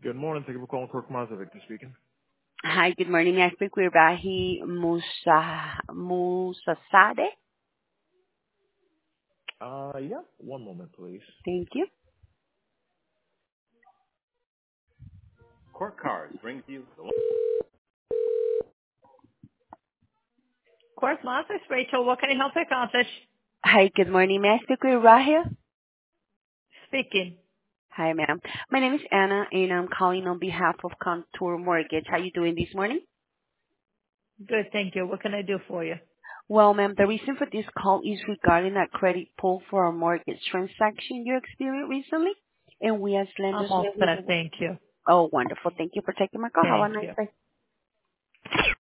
Good morning. Thank you for calling Kirk Mazovic speaking. Hi, good morning. May I speak with Rahi Musasade? Yeah. One moment, please. Thank you. Court Cards brings you the Court Office, Rachel, what can I help you accomplish? Hi, good morning. May I speak with Rahia? Speaking. Hi, ma'am. My name is Anna, and I'm calling on behalf of Contour Mortgage. How are you doing this morning? Good, thank you. What can I do for you? Well, ma'am, the reason for this call is regarding a credit pull for a mortgage transaction you experienced recently, and we as I'm lenders... all set, thank you. Oh, wonderful. Thank you for taking my call. Have a Thank nice you. day.